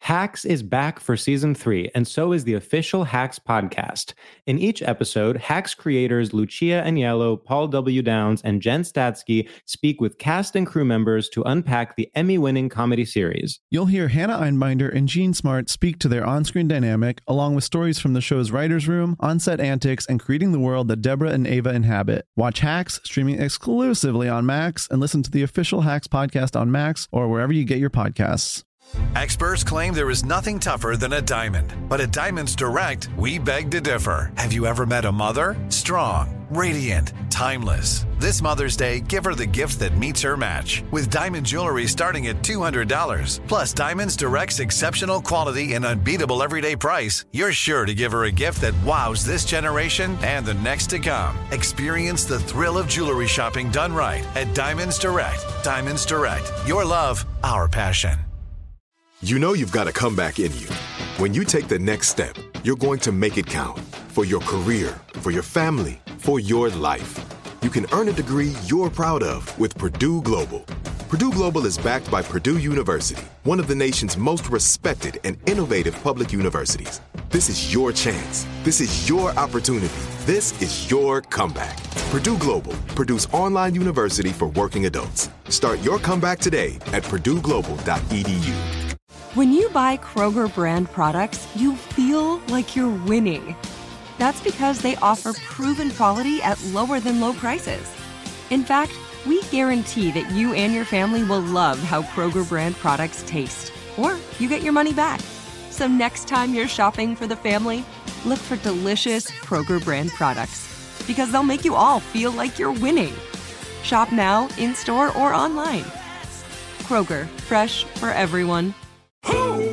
Hacks is back for season 3, and so is the official Hacks podcast. In each episode, Hacks creators Lucia Aniello, Paul W. Downs, and Jen Statsky speak with cast and crew members to unpack the Emmy-winning comedy series. You'll hear Hannah Einbinder and Gene Smart speak to their on-screen dynamic, along with stories from the show's writer's room, on-set antics, and creating the world that Deborah and Ava inhabit. Watch Hacks, streaming exclusively on Max, and listen to the official Hacks podcast on Max or wherever you get your podcasts. Experts claim there is nothing tougher than a diamond. But at Diamonds Direct, we beg to differ. Have you ever met a mother? Strong, radiant, timeless. This Mother's Day, give her the gift that meets her match. With diamond jewelry starting at $200. Plus Diamonds Direct's exceptional quality and unbeatable everyday price, you're sure to give her a gift that wows this generation and the next to come. Experience the thrill of jewelry shopping done right at Diamonds Direct. Diamonds Direct. Your love, our passion. You know you've got a comeback in you. When you take the next step, you're going to make it count. For your career, for your family, for your life. You can earn a degree you're proud of with Purdue Global. Purdue Global is backed by Purdue University, one of the nation's most respected and innovative public universities. This is your chance. This is your opportunity. This is your comeback. Purdue Global, Purdue's online university for working adults. Start your comeback today at purdueglobal.edu. When you buy Kroger brand products, you feel like you're winning. That's because they offer proven quality at lower than low prices. In fact, we guarantee that you and your family will love how Kroger brand products taste, or you get your money back. So next time you're shopping for the family, look for delicious Kroger brand products, because they'll make you all feel like you're winning. Shop now, in-store, or online. Kroger, fresh for everyone. Who?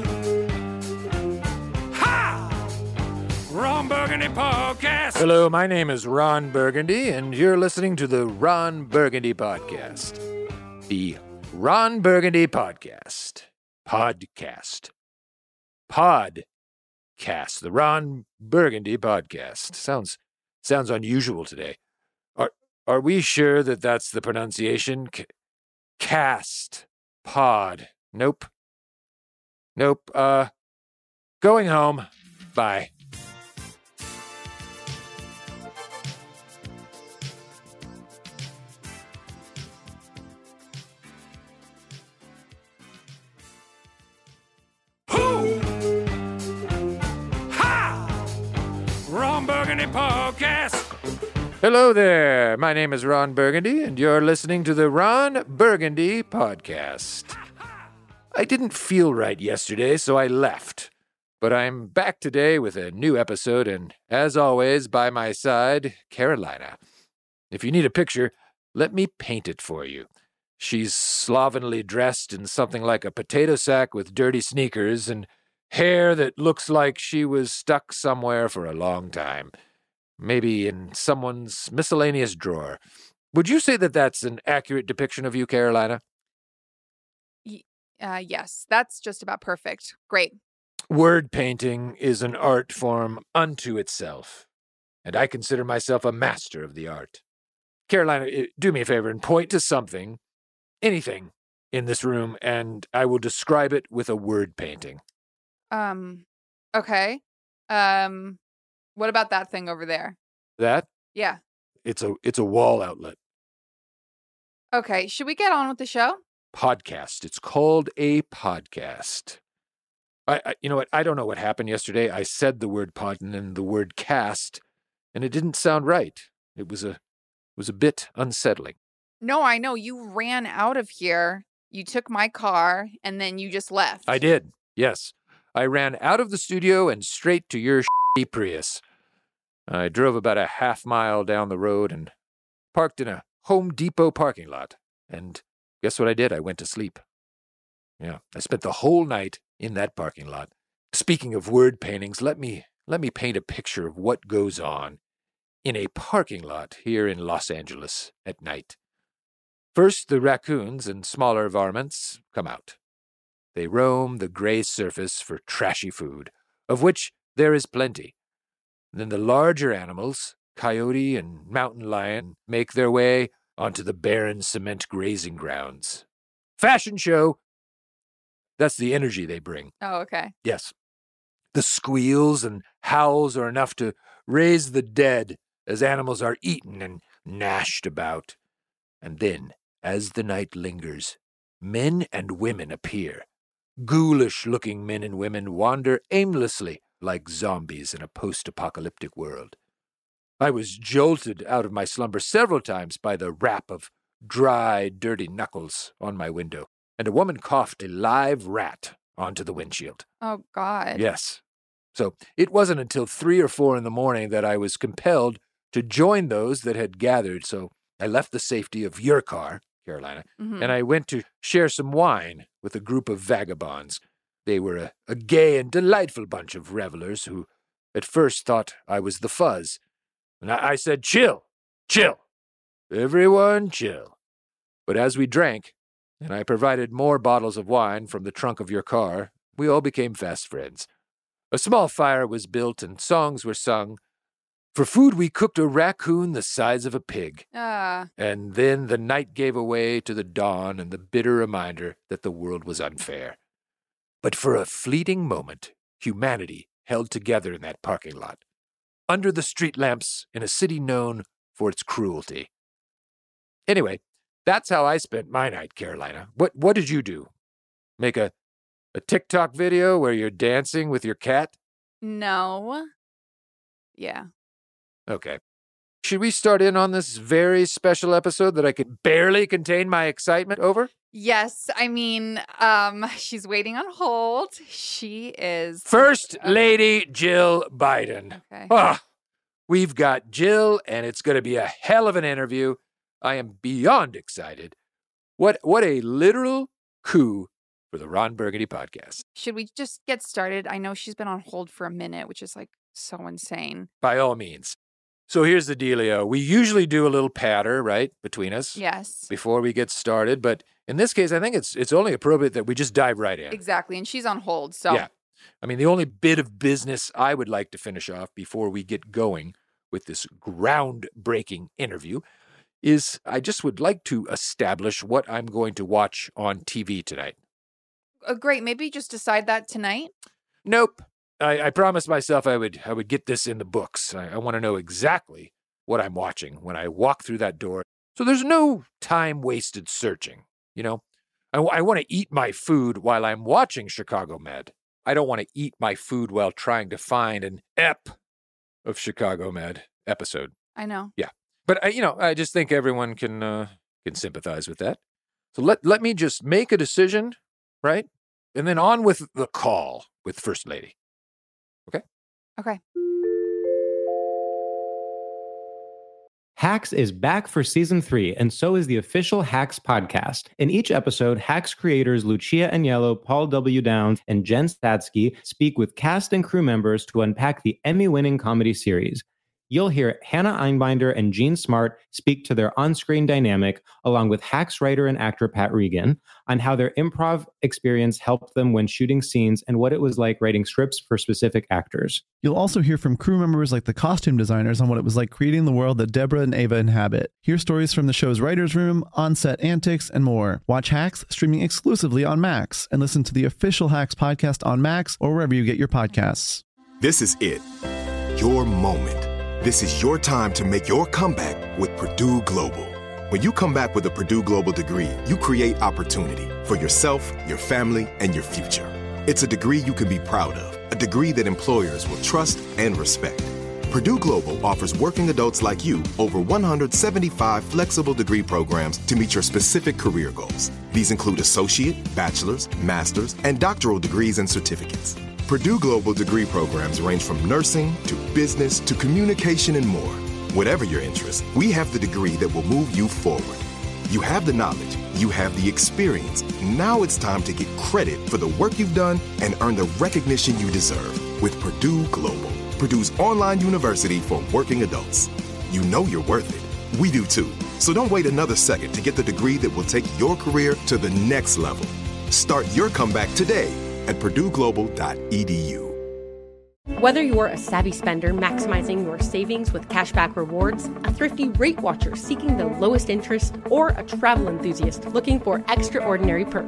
Ha! Ron Burgundy Podcast. Hello, my name is Ron Burgundy, and you're listening to the Ron Burgundy Podcast. The Ron Burgundy Podcast. Podcast. The Ron Burgundy Podcast. Sounds unusual today. Are we sure that that's the pronunciation? Cast. Pod. Nope. Going home. Bye. Who? Ha! Ron Burgundy Podcast. Hello there. My name is Ron Burgundy, and you're listening to the Ron Burgundy Podcast. I didn't feel right yesterday, so I left. But I'm back today with a new episode, and as always, by my side, Carolina. If you need a picture, let me paint it for you. She's slovenly dressed in something like a potato sack with dirty sneakers and hair that looks like she was stuck somewhere for a long time. Maybe in someone's miscellaneous drawer. Would you say that that's an accurate depiction of you, Carolina? Yes, that's just about perfect. Great. Word painting is an art form unto itself, and I consider myself a master of the art. Carolina, do me a favor and point to something, anything, in this room, and I will describe it with a word painting. Okay. What about that thing over there? That? Yeah. It's a wall outlet. Okay, should we get on with the show? Podcast. It's called a podcast. You know what? I don't know what happened yesterday. I said the word pod and then the word cast, and it didn't sound right. It was a bit unsettling. No, I know. You ran out of here. You took my car, and then you just left. I did. Yes. I ran out of the studio and straight to your shitty Prius. I drove about a half mile down the road and parked in a Home Depot parking lot. And guess what I did? I went to sleep. Yeah, I spent the whole night in that parking lot. Speaking of word paintings, let me paint a picture of what goes on in a parking lot here in Los Angeles at night. First, the raccoons and smaller varmints come out. They roam the gray surface for trashy food, of which there is plenty. Then the larger animals, coyote and mountain lion, make their way onto the barren cement grazing grounds. Fashion show! That's the energy they bring. Oh, okay. Yes. The squeals and howls are enough to raise the dead as animals are eaten and gnashed about. And then, as the night lingers, men and women appear. Ghoulish-looking men and women wander aimlessly like zombies in a post-apocalyptic world. I was jolted out of my slumber several times by the rap of dry, dirty knuckles on my window, and a woman coughed a live rat onto the windshield. Oh, God. Yes. So it wasn't until 3 or 4 in the morning that I was compelled to join those that had gathered, so I left the safety of your car, Carolina, and I went to share some wine with a group of vagabonds. They were a gay and delightful bunch of revelers who at first thought I was the fuzz. And I said, chill, everyone chill. But as we drank, and I provided more bottles of wine from the trunk of your car, we all became fast friends. A small fire was built and songs were sung. For food, we cooked a raccoon the size of a pig. And then the night gave way to the dawn and the bitter reminder that the world was unfair. But for a fleeting moment, humanity held together in that parking lot, under the street lamps in a city known for its cruelty. Anyway, that's how I spent my night, Carolina. What did you do? Make a TikTok video where you're dancing with your cat? No. Yeah. Okay. Should we start in on this very special episode that I could barely contain my excitement over? Yes, I mean, she's waiting on hold. She is... First Lady Jill Biden. Okay. We've got Jill, and it's going to be a hell of an interview. I am beyond excited. What a literal coup for the Ron Burgundy podcast. Should we just get started? I know she's been on hold for a minute, which is like so insane. By all means. So here's the dealio. We usually do a little patter, right, between us? Yes. Before we get started, but in this case, I think it's only appropriate that we just dive right in. Exactly, and she's on hold, so. Yeah. I mean, the only bit of business I would like to finish off before we get going with this groundbreaking interview is I just would like to establish what I'm going to watch on TV tonight. Great, maybe just decide that tonight? Nope. I promised myself I would get this in the books. I want to know exactly what I'm watching when I walk through that door. So there's no time wasted searching, you know? I want to eat my food while I'm watching Chicago Med. I don't want to eat my food while trying to find an ep of Chicago Med episode. I know. Yeah. But, I just think everyone can sympathize with that. So let me just make a decision, right? And then on with the call with First Lady. Okay. Hacks is back for season 3, and so is the official Hacks podcast. In each episode, Hacks creators Lucia Aniello, Paul W. Downs, and Jen Statsky speak with cast and crew members to unpack the Emmy-winning comedy series. You'll hear Hannah Einbinder and Jean Smart speak to their on-screen dynamic, along with Hacks writer and actor Pat Regan, on how their improv experience helped them when shooting scenes and what it was like writing scripts for specific actors. You'll also hear from crew members like the costume designers on what it was like creating the world that Deborah and Ava inhabit. Hear stories from the show's writer's room, on-set antics, and more. Watch Hacks streaming exclusively on Max, and listen to the official Hacks podcast on Max or wherever you get your podcasts. This is it. Your moment. This is your time to make your comeback with Purdue Global. When you come back with a Purdue Global degree, you create opportunity for yourself, your family, and your future. It's a degree you can be proud of, a degree that employers will trust and respect. Purdue Global offers working adults like you over 175 flexible degree programs to meet your specific career goals. These include associate, bachelor's, master's, and doctoral degrees and certificates. Purdue Global degree programs range from nursing to business to communication and more. Whatever your interest, we have the degree that will move you forward. You have the knowledge, you have the experience. Now it's time to get credit for the work you've done and earn the recognition you deserve with Purdue Global, Purdue's online university for working adults. You know you're worth it. We do too. So don't wait another second to get the degree that will take your career to the next level. Start your comeback today at purdueglobal.edu. Whether you're a savvy spender maximizing your savings with cashback rewards, a thrifty rate watcher seeking the lowest interest, or a travel enthusiast looking for extraordinary perks,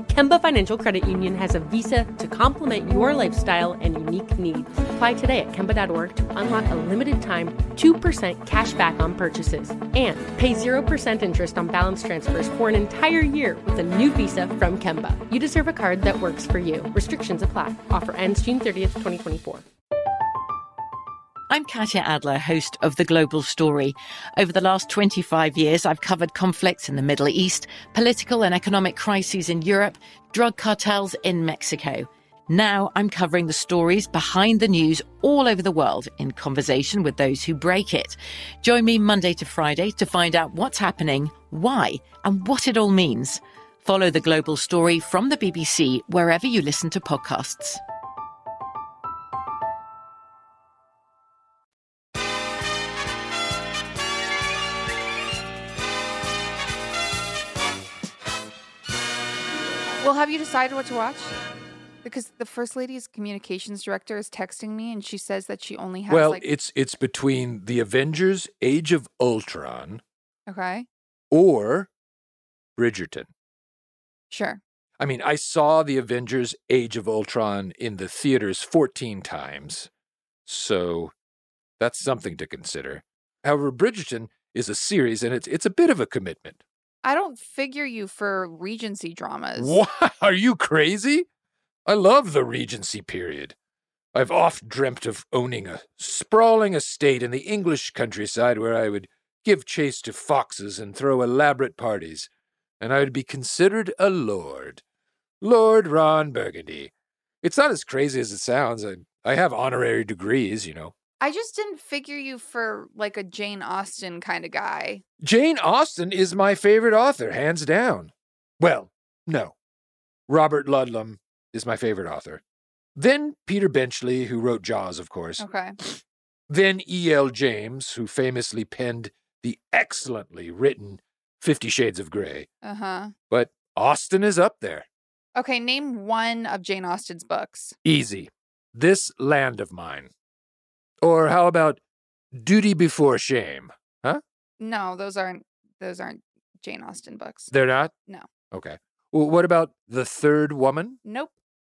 Kemba Financial Credit Union has a visa to complement your lifestyle and unique needs. Apply today at Kemba.org to unlock a limited-time 2% cash back on purchases and pay 0% interest on balance transfers for an entire year with a new visa from Kemba. You deserve a card that works for you. Restrictions apply. Offer ends June 30th, 2024. I'm Katya Adler, host of The Global Story. Over the last 25 years, I've covered conflicts in the Middle East, political and economic crises in Europe, drug cartels in Mexico. Now I'm covering the stories behind the news all over the world in conversation with those who break it. Join me Monday to Friday to find out what's happening, why, and what it all means. Follow The Global Story from the BBC wherever you listen to podcasts. Well, have you decided what to watch? Because the First Lady's communications director is texting me, and she says that she only has it's between The Avengers: Age of Ultron, Okay, or Bridgerton. sure. I mean, I saw The Avengers: Age of Ultron in the theaters 14 times, so that's something to consider. However, Bridgerton is a series, and it's a bit of a commitment. I don't figure you for Regency dramas. What? Are you crazy? I love the Regency period. I've oft dreamt of owning a sprawling estate in the English countryside where I would give chase to foxes and throw elaborate parties, and I would be considered a lord. Lord Ron Burgundy. It's not as crazy as it sounds. I have honorary degrees, you know. I just didn't figure you for like a Jane Austen kind of guy. Jane Austen is my favorite author, hands down. Well, no. Robert Ludlum is my favorite author. Then Peter Benchley, who wrote Jaws, of course. Okay. Then E.L. James, who famously penned the excellently written 50 Shades of Grey. Uh-huh. But Austen is up there. Okay, name one of Jane Austen's books. Easy. This Land of Mine. Or how about Duty Before Shame? Huh? No, those aren't Jane Austen books. They're not? No. Okay. Well, what about The Third Woman? Nope.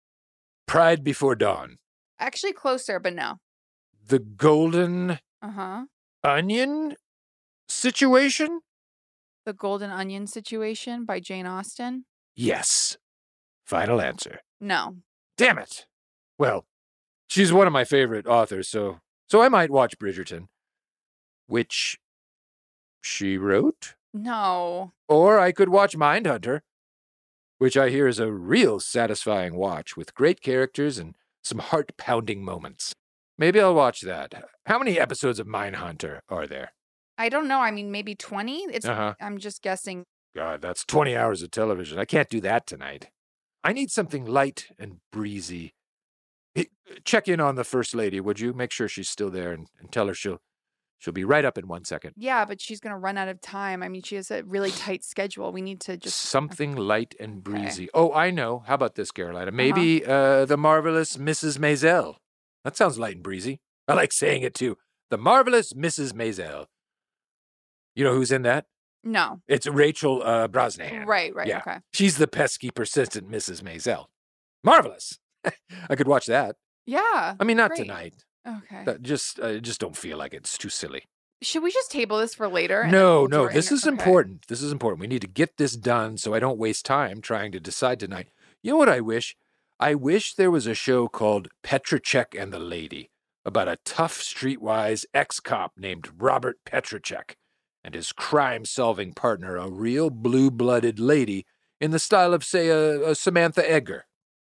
Pride Before Dawn. Actually closer, but no. The Golden Uh-huh. Onion Situation? The Golden Onion Situation by Jane Austen? Yes. Final answer. No. Damn it. Well, she's one of my favorite authors, so I might watch Bridgerton, which she wrote. No. Or I could watch Mindhunter, which I hear is a real satisfying watch with great characters and some heart-pounding moments. Maybe I'll watch that. How many episodes of Mindhunter are there? I don't know. I mean, maybe 20? Uh-huh. I'm just guessing. God, that's 20 hours of television. I can't do that tonight. I need something light and breezy. Hey, check in on the First Lady, would you? Make sure she's still there and tell her she'll be right up in 1 second. Yeah, but she's going to run out of time. I mean, she has a really tight schedule. We need to just... Something light and breezy. Okay. Oh, I know. How about this, Carolina? Maybe The Marvelous Mrs. Maisel. That sounds light and breezy. I like saying it, too. The Marvelous Mrs. Maisel. You know who's in that? No. It's Rachel Brosnahan. Right, Yeah. Okay. She's the pesky, persistent Mrs. Maisel. Marvelous. I could watch that. Yeah. I mean, not great. tonight. Okay. I just don't feel like it. It's too silly. Should we just table this for later? No. This is important. This is important. We need to get this done so I don't waste time trying to decide tonight. You know what I wish? I wish there was a show called Petracek and the Lady about a tough, streetwise ex-cop named Robert Petracek and his crime-solving partner, a real blue-blooded lady in the style of, say, a Samantha Eggar.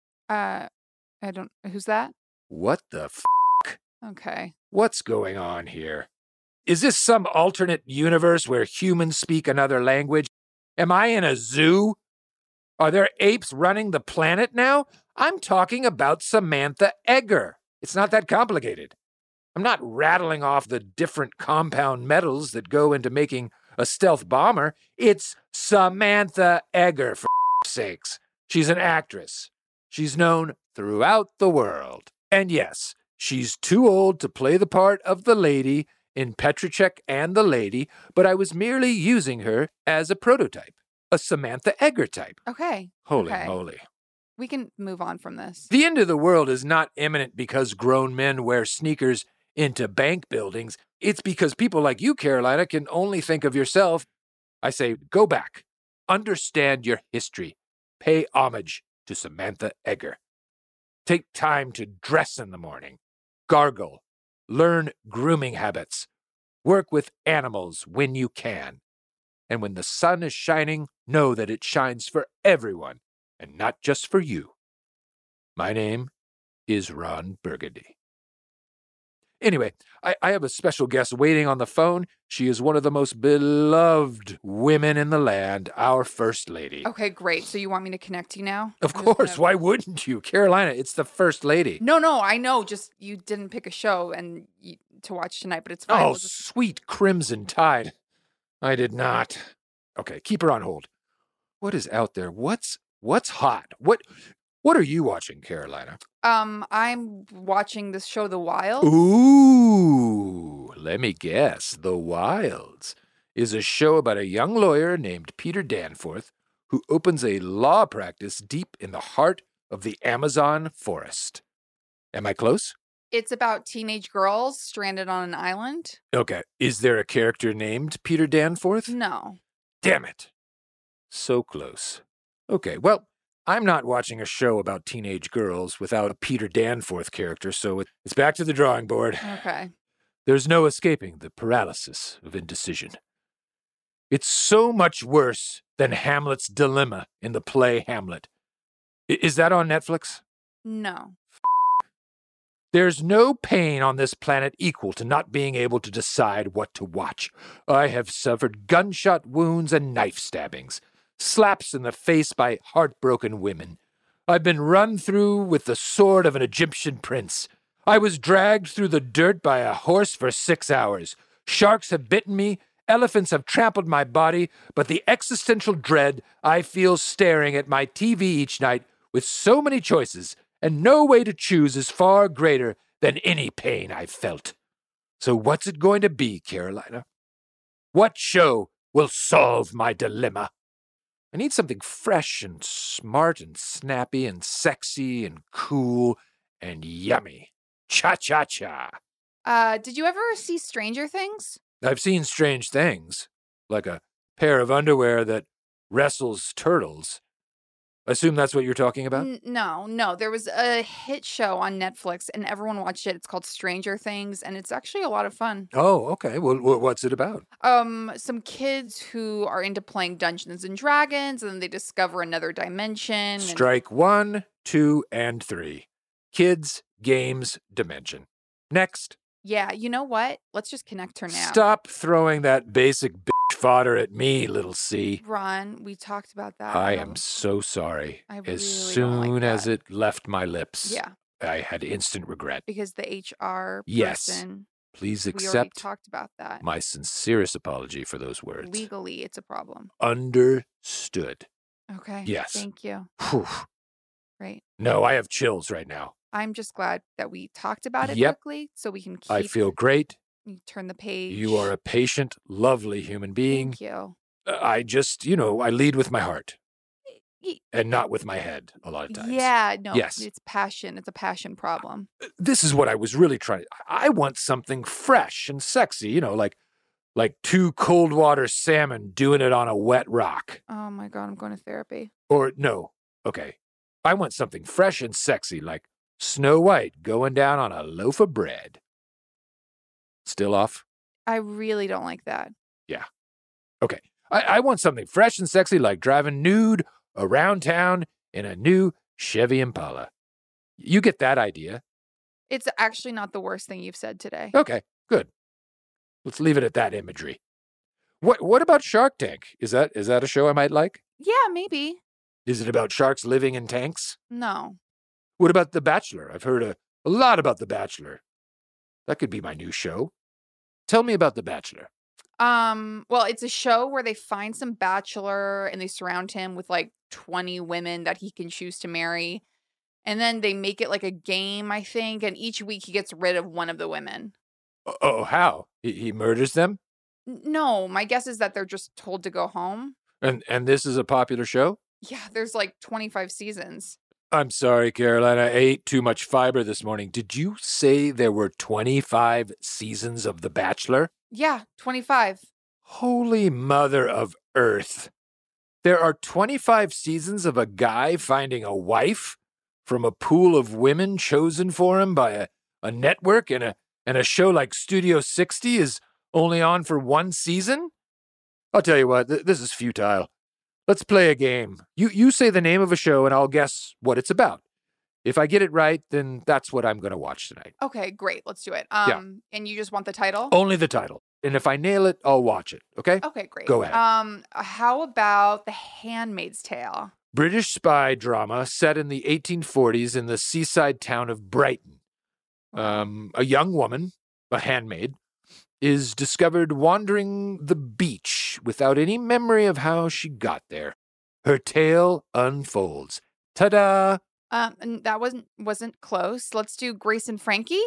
I don't... Who's that? What the f***? Okay. What's going on here? Is this some alternate universe where humans speak another language? Am I in a zoo? Are there apes running the planet now? I'm talking about Samantha Eggar. It's not that complicated. I'm not rattling off the different compound metals that go into making a stealth bomber. It's Samantha Eggar, for sakes. She's an actress. She's known throughout the world. And yes, she's too old to play the part of the lady in Petracek and the Lady, but I was merely using her as a prototype. a Samantha Egger type. Okay. Holy okay. moly. We can move on from this. The end of the world is not imminent because grown men wear sneakers into bank buildings. It's because people like you, Carolina, can only think of yourself. I say, go back. Understand your history. Pay homage to Samantha Egger. Take time to dress in the morning. Gargle. Learn grooming habits. Work with animals when you can. And when the sun is shining, know that it shines for everyone and not just for you. My name is Ron Burgundy. Anyway, I have a special guest waiting on the phone. She is one of the most beloved women in the land, our First Lady. Okay, great. So you want me to connect you now? Of course. Why wouldn't you? Carolina, it's the First Lady. No, I know. Just you didn't pick a show to watch tonight, but it's fine. Oh, sweet Crimson Tide. I did not. Okay, keep her on hold. What is out there? What's hot? What are you watching, Carolina? I'm watching this show, The Wilds. Ooh, let me guess. The Wilds is a show about a young lawyer named Peter Danforth who opens a law practice deep in the heart of the Amazon forest. Am I close? It's about teenage girls stranded on an island. Okay. Is there a character named Peter Danforth? No. Damn it. So close. Okay, well, I'm not watching a show about teenage girls without a Peter Danforth character, so it's back to the drawing board. Okay. There's no escaping the paralysis of indecision. It's so much worse than Hamlet's dilemma in the play Hamlet. Is that on Netflix? No. There's no pain on this planet equal to not being able to decide what to watch. I have suffered gunshot wounds and knife stabbings, slaps in the face by heartbroken women. I've been run through with the sword of an Egyptian prince. I was dragged through the dirt by a horse for 6 hours. Sharks have bitten me, elephants have trampled my body, but the existential dread I feel staring at my TV each night with so many choices and no way to choose is far greater than any pain I've felt. So what's it going to be, Carolina? What show will solve my dilemma? I need something fresh and smart and snappy and sexy and cool and yummy. Cha-cha-cha. Did you ever see Stranger Things? I've seen strange things, like a pair of underwear that wrestles turtles. I assume that's what you're talking about? No. There was a hit show on Netflix, and everyone watched it. It's called Stranger Things, and it's actually a lot of fun. Oh, okay. Well, what's it about? Some kids who are into playing Dungeons and Dragons, and then they discover another dimension. Strike 1, 2, and 3. Kids, games, dimension. Next. Yeah, you know what? Let's just connect her now. Stop throwing that basic bitch fodder at me, little C. Ron, we talked about that. I am so sorry. I as really soon don't like as that. it left my lips, Yeah. I had instant regret. Because the HR Yes. person, Please we already accept talked about that. my sincerest apology for those words. Legally, it's a problem. Understood. Okay. Yes. Thank you. Whew. Right. No, I have chills right now. I'm just glad that we talked about it Yep. quickly so we can keep I feel great. you turn the page. You are a patient, lovely human being. Thank you. I just, I lead with my heart Y- and not with my head a lot of times. Yeah, no, Yes. it's passion. It's a passion problem. This is what I was really trying. I want something fresh and sexy, like 2 cold water salmon doing it on a wet rock. Oh my God, I'm going to therapy. Or no, okay. I want something fresh and sexy like Snow White going down on a loaf of bread. Still off? I really don't like that. Yeah. Okay. I want something fresh and sexy like driving nude around town in a new Chevy Impala. You get that idea. It's actually not the worst thing you've said today. Okay, good. Let's leave it at that imagery. What about Shark Tank? Is that a show I might like? Yeah, maybe. Is it about sharks living in tanks? No. What about The Bachelor? I've heard a lot about The Bachelor. That could be my new show. Tell me about The Bachelor. Well, it's a show where they find some bachelor and they surround him with like 20 women that he can choose to marry. And then they make it like a game, I think. And each week he gets rid of one of the women. Oh, how? He murders them? No, my guess is that they're just told to go home. And this is a popular show? Yeah, there's like 25 seasons. I'm sorry, Carolina. I ate too much fiber this morning. Did you say there were 25 seasons of The Bachelor? Yeah, 25. Holy Mother of Earth. There are 25 seasons of a guy finding a wife from a pool of women chosen for him by a network, and a show like Studio 60 is only on for one season? I'll tell you what, this is futile. Let's play a game. You say the name of a show and I'll guess what it's about. If I get it right, then that's what I'm going to watch tonight. Okay, great. Let's do it. Yeah. And you just want the title? Only the title. And if I nail it, I'll watch it, okay? Okay, great. Go ahead. How about The Handmaid's Tale? British spy drama set in the 1840s in the seaside town of Brighton. A young woman, a handmaid, is discovered wandering the beach without any memory of how she got there. Her tale unfolds. Ta-da! And that wasn't close. Let's do Grace and Frankie.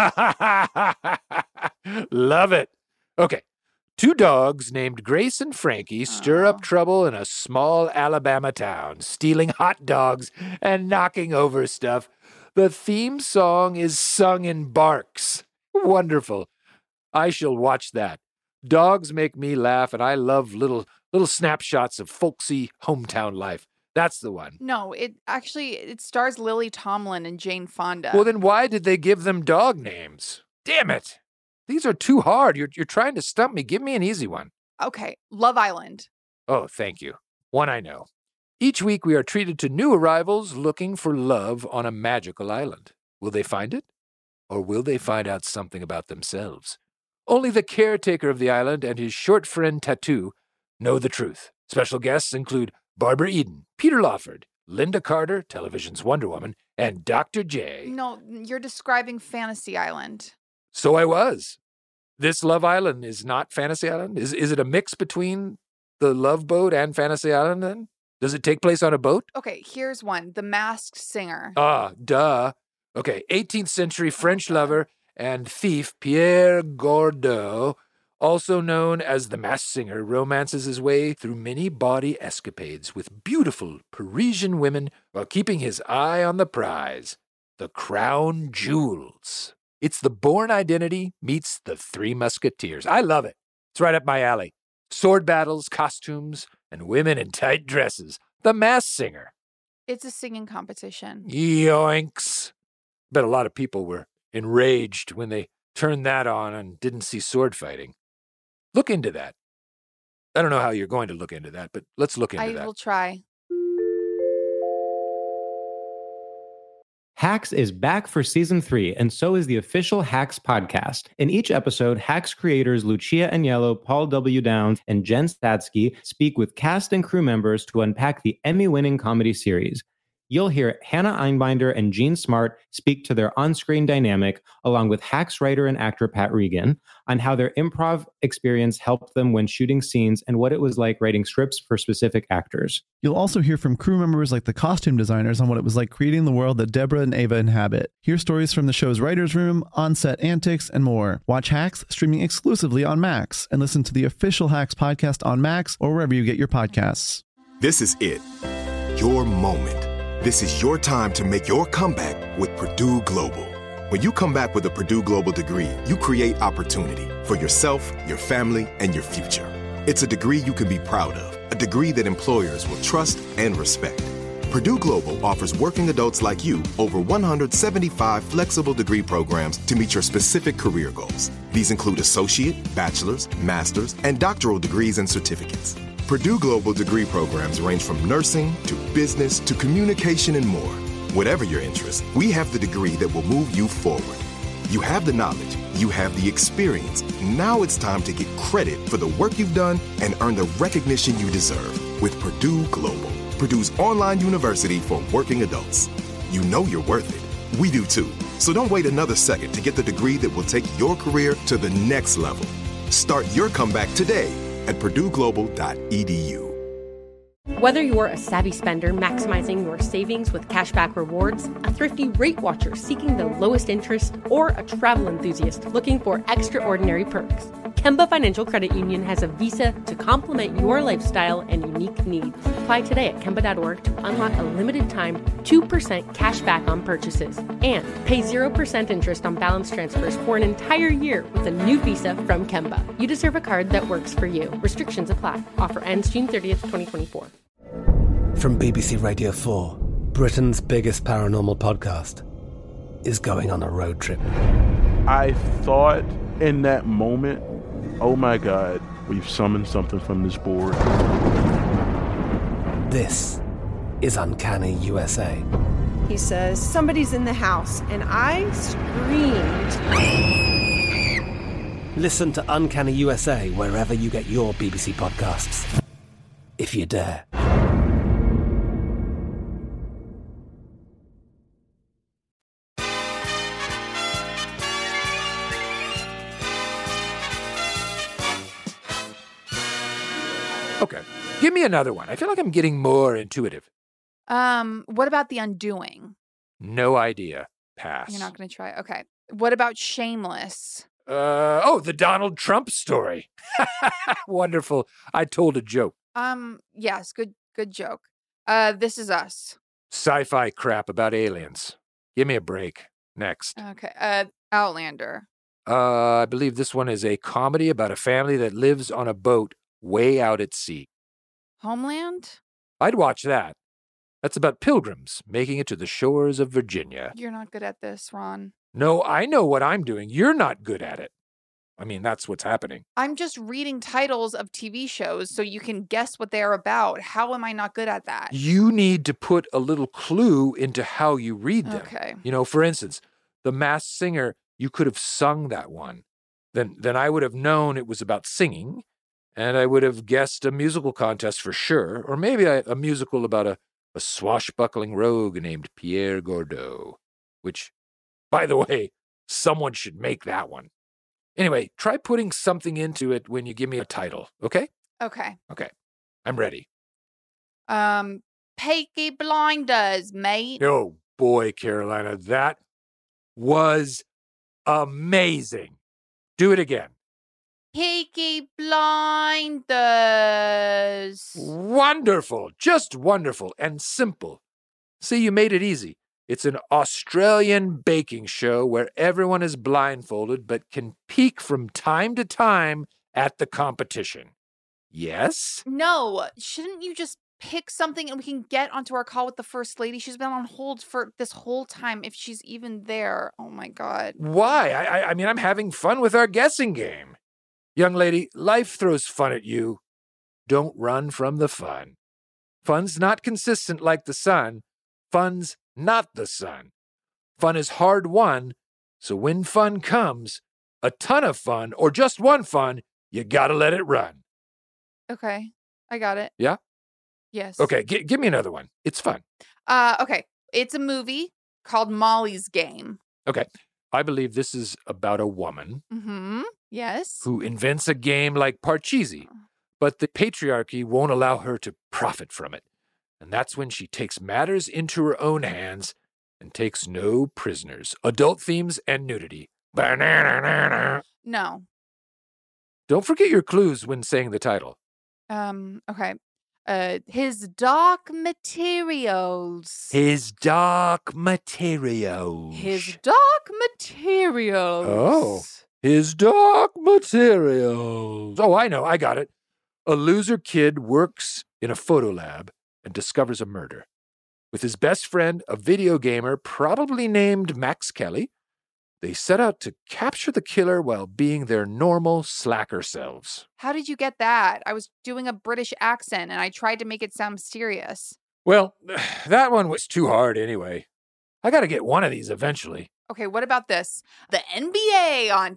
Love it. Okay. Two dogs named Grace and Frankie stir up trouble in a small Alabama town, stealing hot dogs and knocking over stuff. The theme song is sung in barks. Wonderful. I shall watch that. Dogs make me laugh, and I love little snapshots of folksy hometown life. That's the one. No, it stars Lily Tomlin and Jane Fonda. Well, then why did they give them dog names? Damn it. These are too hard. You're trying to stump me. Give me an easy one. Okay, Love Island. Oh, thank you. One I know. Each week we are treated to new arrivals looking for love on a magical island. Will they find it? Or will they find out something about themselves? Only the caretaker of the island and his short friend Tattoo know the truth. Special guests include Barbara Eden, Peter Lawford, Linda Carter, television's Wonder Woman, and Dr. J. No, you're describing Fantasy Island. So I was. This Love Island is not Fantasy Island? Is it a mix between the Love Boat and Fantasy Island then? Does it take place on a boat? Okay, here's one. The Masked Singer. Ah, duh. Okay, 18th century French lover and thief Pierre Gordeau, also known as the Masked Singer, romances his way through many bawdy escapades with beautiful Parisian women while keeping his eye on the prize, the crown jewels. It's the Bourne Identity meets the Three Musketeers. I love it. It's right up my alley. Sword battles, costumes, and women in tight dresses. The Masked Singer. It's a singing competition. Yoinks. Bet a lot of people were enraged when they turned that on and didn't see sword fighting. Look into that. I don't know how you're going to look into that, but let's look into that. I will try. Hacks is back for season 3, and so is the official Hacks podcast. In each episode, Hacks creators Lucia Aniello, Paul W. Downs, and Jen Statsky speak with cast and crew members to unpack the Emmy-winning comedy series. You'll hear Hannah Einbinder and Jean Smart speak to their on-screen dynamic, along with Hacks writer and actor Pat Regan, on how their improv experience helped them when shooting scenes and what it was like writing scripts for specific actors. You'll also hear from crew members like the costume designers on what it was like creating the world that Deborah and Ava inhabit. Hear stories from the show's writer's room, on-set antics, and more. Watch Hacks streaming exclusively on Max, and listen to the official Hacks podcast on Max or wherever you get your podcasts. This is it. Your moment. This is your time to make your comeback with Purdue Global. When you come back with a Purdue Global degree, you create opportunity for yourself, your family, and your future. It's a degree you can be proud of, a degree that employers will trust and respect. Purdue Global offers working adults like you over 175 flexible degree programs to meet your specific career goals. These include associate, bachelor's, master's, and doctoral degrees and certificates. Purdue Global degree programs range from nursing to business to communication and more. Whatever your interest, we have the degree that will move you forward. You have the knowledge, you have the experience. Now it's time to get credit for the work you've done and earn the recognition you deserve with Purdue Global, Purdue's online university for working adults. You know you're worth it. We do too. So don't wait another second to get the degree that will take your career to the next level. Start your comeback today at purdueglobal.edu. Whether you're a savvy spender maximizing your savings with cashback rewards, a thrifty rate watcher seeking the lowest interest, or a travel enthusiast looking for extraordinary perks, Kemba Financial Credit Union has a visa to complement your lifestyle and unique needs. Apply today at Kemba.org to unlock a limited time 2% cash back on purchases and pay 0% interest on balance transfers for an entire year with a new visa from Kemba. You deserve a card that works for you. Restrictions apply. Offer ends June 30th, 2024. From BBC Radio 4, Britain's biggest paranormal podcast is going on a road trip. I thought in that moment, oh my God, we've summoned something from this board. This is Uncanny USA. He says, somebody's in the house, and I screamed. Listen to Uncanny USA wherever you get your BBC podcasts, if you dare. Okay, give me another one. I feel like I'm getting more intuitive. What about The Undoing? No idea. Pass. You're not going to try. Okay. What about Shameless? The Donald Trump story. Wonderful. I told a joke. Yes, good joke. This Is Us. Sci-fi crap about aliens. Give me a break. Next. Okay. Outlander. I believe this one is a comedy about a family that lives on a boat way out at sea. Homeland? I'd watch that. That's about pilgrims making it to the shores of Virginia. You're not good at this, Ron. No, I know what I'm doing. You're not good at it. I mean, that's what's happening. I'm just reading titles of TV shows so you can guess what they are about. How am I not good at that? You need to put a little clue into how you read them. Okay. You know, for instance, The Masked Singer, you could have sung that one. Then I would have known it was about singing, and I would have guessed a musical contest for sure, or maybe a musical about a swashbuckling rogue named Pierre Gordeau, which, by the way, someone should make that one. Anyway, try putting something into it when you give me a title, okay? Okay. Okay. I'm ready. Peaky Blinders, mate. Oh, boy, Carolina, that was amazing. Do it again. Peaky Blinders. Wonderful. Just wonderful and simple. See, you made it easy. It's an Australian baking show where everyone is blindfolded but can peek from time to time at the competition. Yes? No, shouldn't you just pick something and we can get onto our call with the First Lady? She's been on hold for this whole time, if she's even there. Oh, my God. Why? I mean, I'm having fun with our guessing game. Young lady, life throws fun at you. Don't run from the fun. Fun's not consistent like the sun. Fun's not the sun. Fun is hard won, so when fun comes, a ton of fun or just one fun, you gotta let it run. Okay, I got it. Yeah? Yes. Okay, give me another one. It's fun. Okay, it's a movie called Molly's Game. Okay, I believe this is about a woman. Mm-hmm. Yes. Who invents a game like Parcheesi, but the patriarchy won't allow her to profit from it. And that's when she takes matters into her own hands and takes no prisoners. Adult themes and nudity. Banana. No. Don't forget your clues when saying the title. Okay. His Dark Materials. His Dark Materials. His Dark Materials. Oh. His Dark Materials. Oh, I know. I got it. A loser kid works in a photo lab and discovers a murder. With his best friend, a video gamer probably named Max Kelly, they set out to capture the killer while being their normal slacker selves. How did you get that? I was doing a British accent and I tried to make it sound mysterious. Well, that one was too hard anyway. I gotta get one of these eventually. Okay, what about this? The NBA on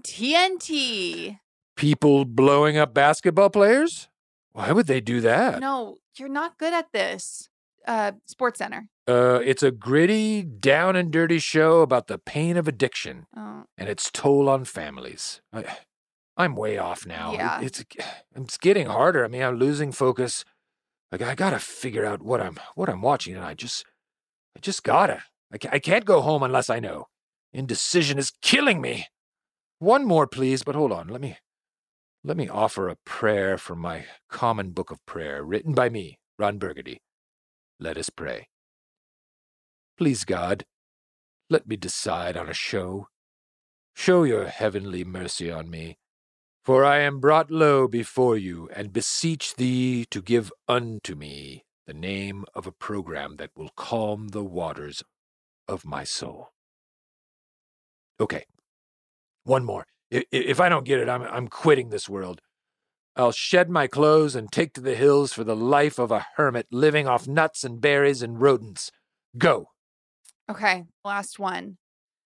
TNT. People blowing up basketball players? Why would they do that? No, you're not good at this. Sports Center. It's a gritty, down and dirty show about the pain of addiction and its toll on families. I'm way off now. Yeah. It's getting harder. I mean, I'm losing focus. I gotta figure out what I'm watching, and I just gotta. I can't go home unless I know. Indecision is killing me. One more, please, but hold on. Let me offer a prayer from my common book of prayer, written by me, Ron Burgundy. Let us pray. Please, God, let me decide on a show. Show your heavenly mercy on me. For I am brought low before you, and beseech thee to give unto me the name of a program that will calm the waters of my soul. Okay, one more. If I don't get it, I'm quitting this world. I'll shed my clothes and take to the hills for the life of a hermit, living off nuts and berries and rodents. Go. Okay, last one.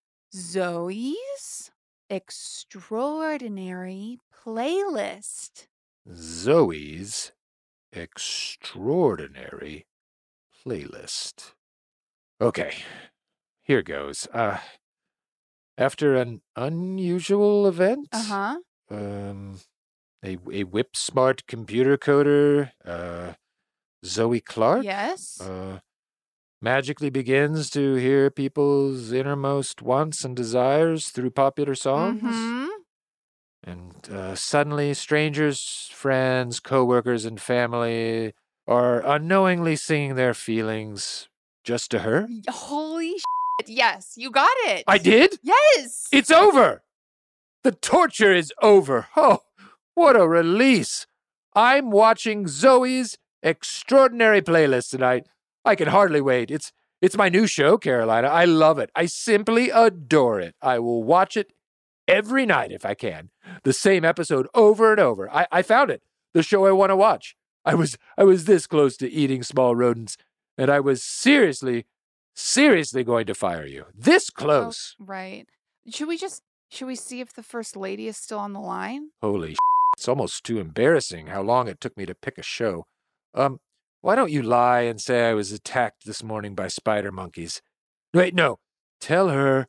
Zoe's Extraordinary Playlist. Zoe's Extraordinary Playlist. Okay, here goes. After an unusual event? Uh-huh. A whip-smart computer coder, Zoe Clark? Yes. Magically begins to hear people's innermost wants and desires through popular songs. Mm-hmm. And suddenly strangers, friends, co-workers, and family are unknowingly singing their feelings just to her. Holy shit. Yes, you got it. I did? Yes. It's over. The torture is over. Oh, what a release. I'm watching Zoe's Extraordinary Playlist tonight. I can hardly wait. It's my new show, Carolina. I love it. I simply adore it. I will watch it every night if I can. The same episode over and over. I found it. The show I want to watch. I was this close to eating small rodents, and I was seriously going to fire you. This close. Oh, right. Should we see if the First Lady is still on the line? Holy it's almost too embarrassing how long it took me to pick a show. Why don't you lie and say I was attacked this morning by spider monkeys? Wait, no. Tell her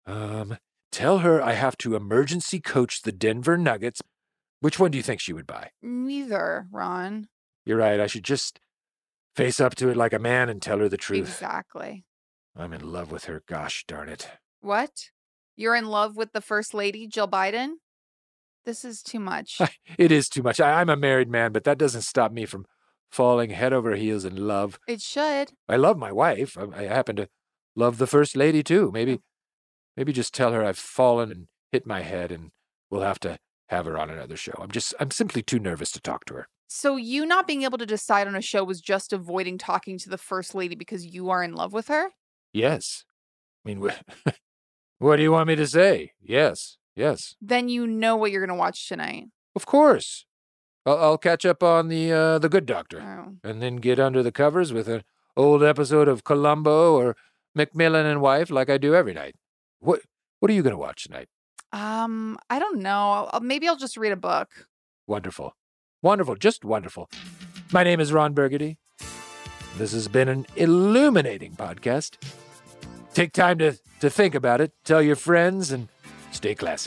I have to emergency coach the Denver Nuggets. Which one do you think she would buy? Neither, Ron. You're right. I should just face up to it like a man and tell her the truth. Exactly. I'm in love with her. Gosh darn it. What? You're in love with the First Lady, Jill Biden? This is too much. It is too much. I'm a married man, but that doesn't stop me from falling head over heels in love. It should. I love my wife. I happen to love the First Lady, too. Maybe just tell her I've fallen and hit my head, and we'll have to have her on another show. I'm simply too nervous to talk to her. So you not being able to decide on a show was just avoiding talking to the First Lady because you are in love with her? Yes. I mean, what do you want me to say? Yes. Then you know what you're going to watch tonight. Of course. I'll catch up on the Good Doctor, and then get under the covers with an old episode of Columbo or Macmillan and Wife like I do every night. What are you going to watch tonight? I don't know. Maybe I'll just read a book. Wonderful, just wonderful. My name is Ron Burgundy. This has been an illuminating podcast. Take time to think about it, tell your friends, and stay classy.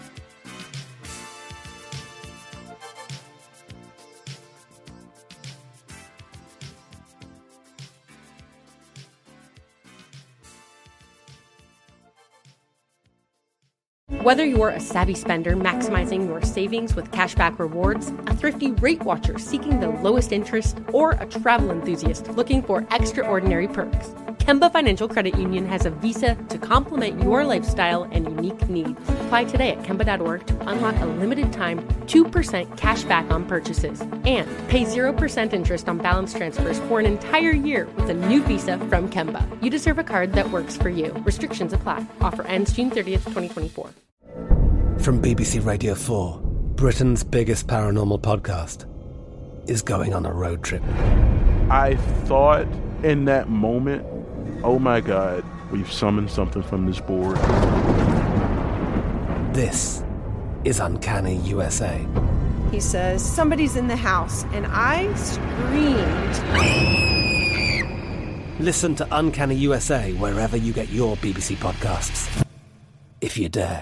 Whether you're a savvy spender maximizing your savings with cashback rewards, a thrifty rate watcher seeking the lowest interest, or a travel enthusiast looking for extraordinary perks, Kemba Financial Credit Union has a visa to complement your lifestyle and unique needs. Apply today at Kemba.org to unlock a limited time 2% cash back on purchases and pay 0% interest on balance transfers for an entire year with a new visa from Kemba. You deserve a card that works for you. Restrictions apply. Offer ends June 30th, 2024. From BBC Radio 4, Britain's biggest paranormal podcast is going on a road trip. I thought in that moment, oh my God, we've summoned something from this board. This is Uncanny USA. He says, somebody's in the house, and I screamed. Listen to Uncanny USA wherever you get your BBC podcasts, if you dare.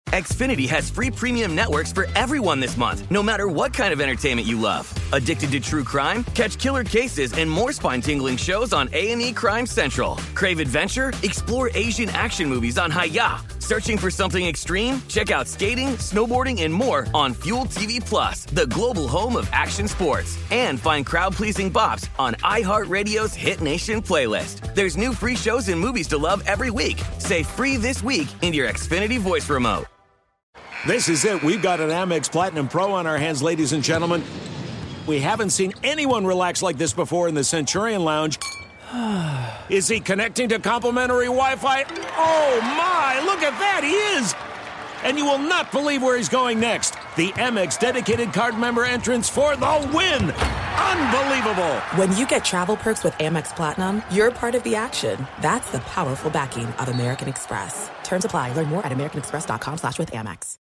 Xfinity has free premium networks for everyone this month, no matter what kind of entertainment you love. Addicted to true crime? Catch killer cases and more spine-tingling shows on A&E Crime Central. Crave adventure? Explore Asian action movies on Hi-Ya. Searching for something extreme? Check out skating, snowboarding, and more on Fuel TV Plus, the global home of action sports. And find crowd-pleasing bops on iHeartRadio's Hit Nation playlist. There's new free shows and movies to love every week. Say free this week in your Xfinity voice remote. This is it. We've got an Amex Platinum Pro on our hands, ladies and gentlemen. We haven't seen anyone relax like this before in the Centurion Lounge. Is he connecting to complimentary Wi-Fi? Oh, my! Look at that! He is! And you will not believe where he's going next. The Amex dedicated card member entrance for the win! Unbelievable! When you get travel perks with Amex Platinum, you're part of the action. That's the powerful backing of American Express. Terms apply. Learn more at americanexpress.com/withAmex.